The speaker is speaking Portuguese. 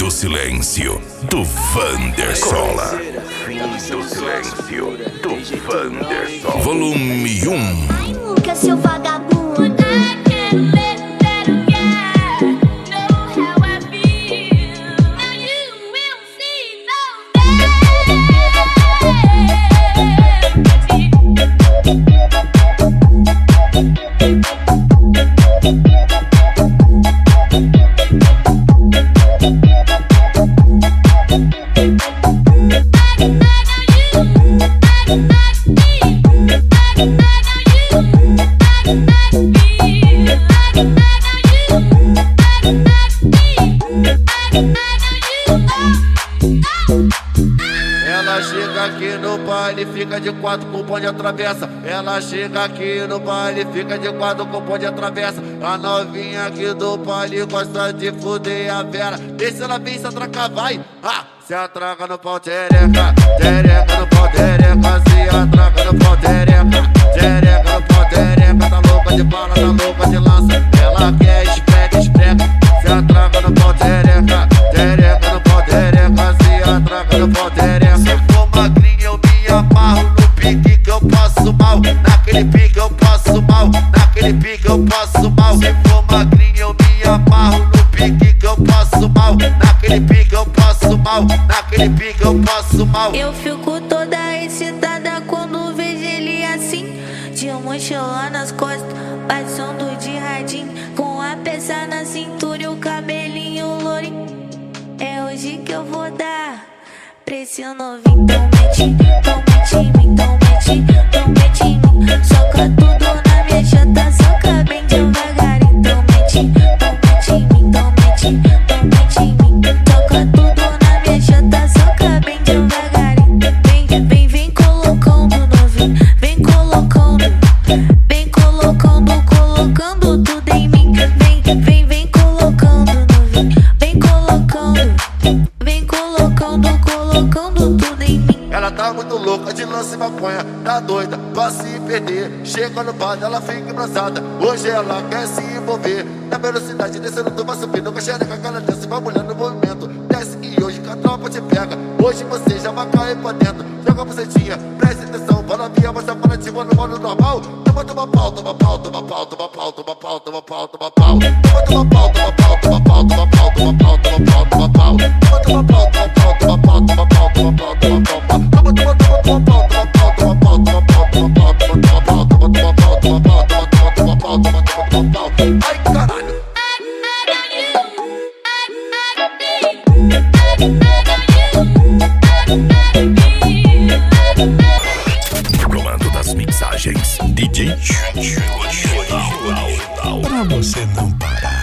do silêncio do Wanderson. Fim do silêncio do Wanderson. Volume 1. Ai, Lucas, seu vagabundo. Ela chega aqui no baile, fica de quatro com o bonde atravessa. Ela chega aqui no baile, fica de quatro com o bonde atravessa. A novinha aqui do baile gosta de fuder a Vera. Deixa ela vir se atracar, vai. Se atraca no pau, tereca. Tereca no pau, tereca. Se atraca no pau, tereca. Tereca no pau, tereca. Tá louca de bala, tá louca de lança. Ela quer espreca, espreca. Se atraca no pau, tereca. Tereca no pau, tereca. Se atraca no pau, tereca. Se for magrinha eu me amarro no pique que eu passo mal. Naquele pique eu passo mal. Naquele pique eu passo mal. Se for magrinha eu me amarro no pique que eu passo mal. Naquele pique eu passo mal. Naquele pique eu passo mal. Eu fico toda excitada quando vejo ele assim, de mochila nas costas, passando de radinho, com a peça na cintura e o cabelinho lourinho. É hoje que eu vou dar pra esse novinho. Então mete em mim, então mete em mim. Soca tudo na minha chata, soca bem devagarinho. Então mete em mim, então mete em mim. Soca tudo na minha chata, soca bem devagarinho. Vem colocando novinho, vem colocando tudo em mim. Vem colocando novinho, vem colocando tudo em mim. Ela tá muito louca de lance e maconha, tá doida pra se perder. Chega no bar, ela fica embrasada. Hoje ela quer se envolver. Na velocidade descendo, tu vai subindo com a xereca, aquela desce, vai mulher no movimento. Desce e hoje que a tropa te pega. Hoje você já vai cair pra dentro. Joga a bucetinha, preste atenção. Fala via, mostra para ti, mano, modo normal. Toma pau, toma pau, toma pau, toma pau, toma pau, toma pau, toma pau. Toma pau, toma pau, toma pau, toma pau, toma pau, toma pau, toma pau. Toma pau, toma pau, toma pau, toma pau, toma pau, toma pau. Ai, caralho. Comando das mixagens DJ. Pra você não parar.